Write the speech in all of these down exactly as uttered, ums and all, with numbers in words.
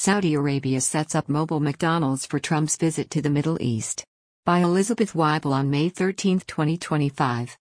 Saudi Arabia sets up mobile McDonald's for Trump's visit to the Middle East. By Elizabeth Weibel on May thirteenth, twenty twenty-five.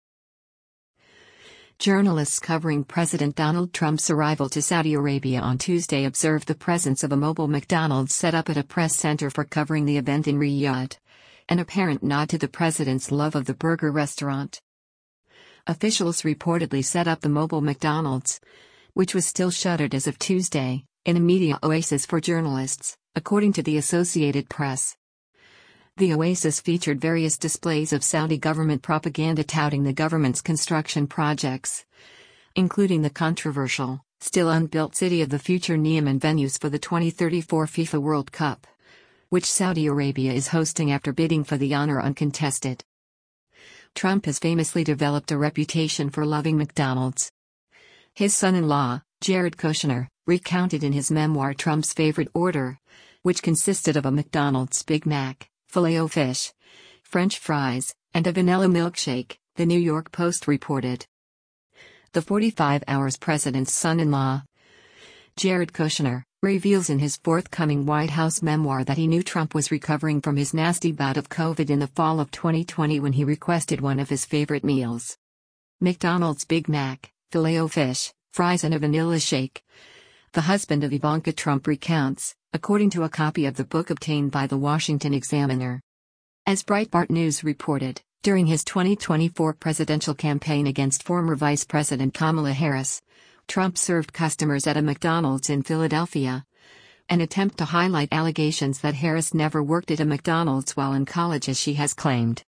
Journalists covering President Donald Trump's arrival to Saudi Arabia on Tuesday observed the presence of a mobile McDonald's set up at a press center for covering the event in Riyadh, an apparent nod to the president's love of the burger restaurant. Officials reportedly set up the mobile McDonald's, which was still shuttered as of Tuesday, in a media oasis for journalists, according to the Associated Press. The oasis featured various displays of Saudi government propaganda touting the government's construction projects, including the controversial, still unbuilt City of the Future Neom and venues for the twenty thirty-four FIFA World Cup, which Saudi Arabia is hosting after bidding for the honor uncontested. Trump has famously developed a reputation for loving McDonald's. His son-in-law, Jared Kushner, recounted in his memoir Trump's favorite order, which consisted of a McDonald's Big Mac, Filet-O-Fish, French fries, and a vanilla milkshake, the New York Post reported. The forty-five hours president's son-in-law, Jared Kushner, reveals in his forthcoming White House memoir that he knew Trump was recovering from his nasty bout of COVID in the fall of twenty twenty when he requested one of his favorite meals. McDonald's Big Mac, Filet-O-Fish, fries and a vanilla shake. The husband of Ivanka Trump recounts, according to a copy of the book obtained by the Washington Examiner. As Breitbart News reported, during his twenty twenty-four presidential campaign against former Vice President Kamala Harris, Trump served customers at a McDonald's in Philadelphia, an attempt to highlight allegations that Harris never worked at a McDonald's while in college, as she has claimed.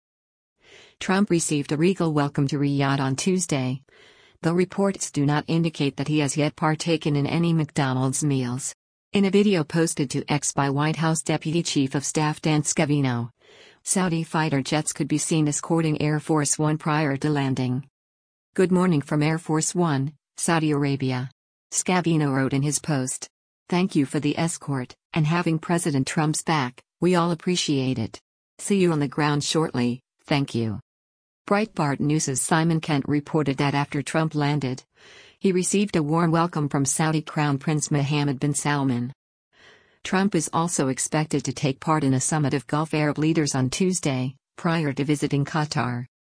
Trump received a regal welcome to Riyadh on Tuesday, though reports do not indicate that he has yet partaken in any McDonald's meals. In a video posted to X by White House Deputy Chief of Staff Dan Scavino, Saudi fighter jets could be seen escorting Air Force One prior to landing. "Good morning from Air Force One, Saudi Arabia," Scavino wrote in his post. "Thank you for the escort, and having President Trump's back, we all appreciate it. See you on the ground shortly, thank you." Breitbart News' Simon Kent reported that after Trump landed, he received a warm welcome from Saudi Crown Prince Mohammed bin Salman. Trump is also expected to take part in a summit of Gulf Arab leaders on Tuesday, prior to visiting Qatar.